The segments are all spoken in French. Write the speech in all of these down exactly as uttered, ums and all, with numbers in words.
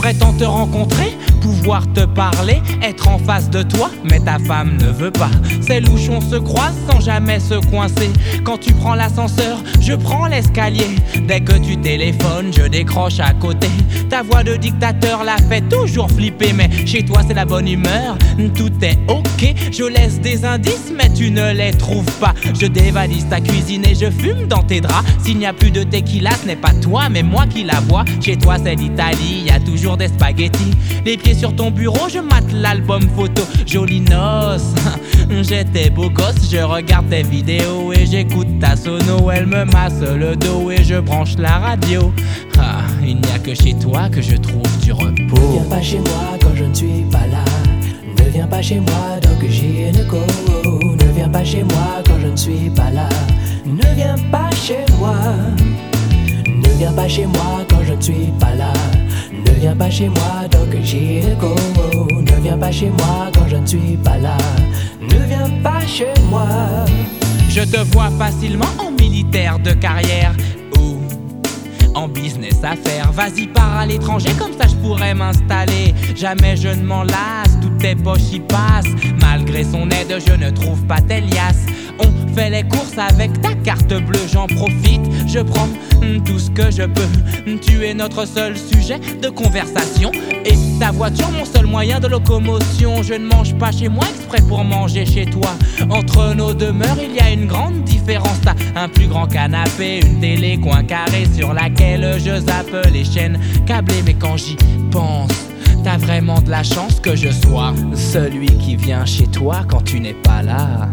J'aimerais tant te rencontrer, pouvoir te parler, être en face de toi, mais ta femme ne veut pas. Ces louchons se croisent sans jamais se coincer. Quand tu prends l'ascenseur, je prends l'escalier. Dès que tu téléphones, je décroche à côté. Ta voix de dictateur la fait toujours flipper, mais chez toi c'est la bonne humeur, tout est ok. Je laisse des indices, mais tu ne les trouves pas. Je dévalise ta cuisine et je fume dans tes draps. S'il n'y a plus de tequila, ce n'est pas toi, mais moi qui la bois. Chez toi c'est l'Italie, y a toujours des spaghettis. Les pieds sur ton bureau, je mate l'album photo. Jolie noce, j'étais beau gosse. Je regarde tes vidéos et j'écoute ta sono. Elle me masse le dos et je branche la radio. Ah, il n'y a que chez toi que je trouve du repos. Ne viens pas chez moi quand je ne suis pas là. Ne viens pas chez moi donc j'ai une go. Ne viens pas chez moi quand je ne suis pas là. Ne viens pas chez moi. Ne viens pas chez moi quand je ne suis pas là. Ne viens pas chez moi donc j'ai une go. Ne viens pas chez moi quand je ne suis pas là. Ne viens pas chez moi. Je te vois facilement en militaire de carrière ou en business à faire. Vas-y, pars à l'étranger, comme ça je pourrais m'installer. Jamais je ne m'en lasse, toutes tes poches y passent. Malgré son aide, je ne trouve pas tes liasses. On fait les courses avec ta carte bleue, j'en profite, je prends tout ce que je peux. Tu es notre seul sujet de conversation et ta voiture mon seul moyen de locomotion. Je ne mange pas chez moi exprès pour manger chez toi. Entre nos demeures il y a une grande différence. T'as un plus grand canapé, une télé coin carré sur laquelle je zappe les chaînes câblées. Mais quand j'y pense, t'as vraiment de la chance que je sois celui qui vient chez toi quand tu n'es pas là.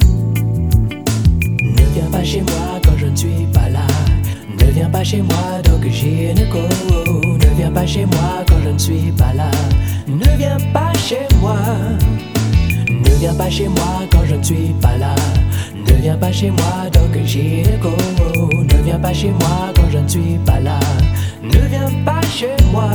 Ne viens pas chez moi quand je ne suis pas là. Ne viens pas chez moi donc j'ai une go. Ne viens pas chez moi quand je ne suis pas là. Ne viens pas chez moi. Ne viens pas chez moi quand je ne suis pas là. Ne viens pas chez moi donc j'ai une go. Ne viens pas chez moi quand je ne suis pas là. Ne viens pas chez moi.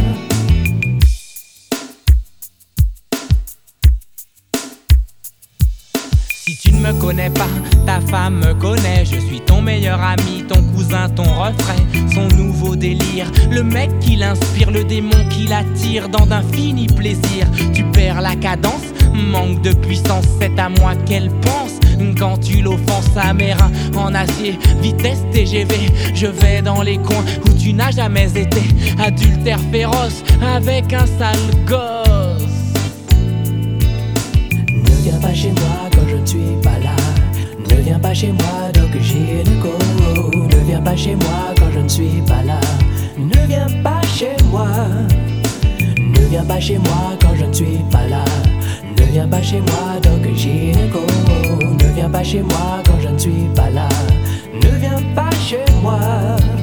Si tu ne me connais pas, ta femme me connaît. Je suis ton meilleur ami, ton cousin, ton refrain. Son nouveau délire, le mec qui l'inspire, le démon qui l'attire dans d'infinis plaisirs. Tu perds la cadence, manque de puissance, c'est à moi qu'elle pense. Quand tu l'offenses à mes reins en acier, vitesse T G V. Je vais dans les coins où tu n'as jamais été. Adultère féroce avec un sale gosse. Ne viens pas chez moi quand je ne suis pas là. Ne viens pas chez moi donc j'ai une go. Ne viens pas chez moi quand je ne suis pas là. Ne viens pas chez moi. Ne viens pas chez moi quand je ne suis pas là. Ne viens pas chez moi donc j'ai une go. Ne viens pas chez moi quand je ne suis pas là. Ne viens pas chez moi.